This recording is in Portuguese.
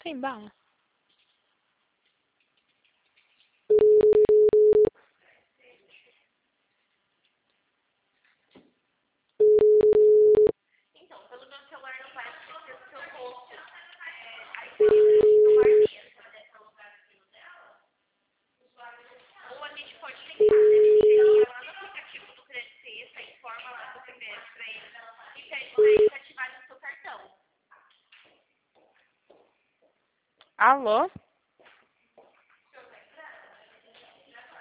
Sim, bala. Então, pelo meu celular não vai aparecer o seu rosto. Aí você entra no celular mesmo, nessa lugar aqui dela. Ou a gente pode tentar, né? A gente liga lá no aplicativo do Crédito Extra, informa lá do primeiro pra ele e pede pra eles ativarem o seu cartão. Alô?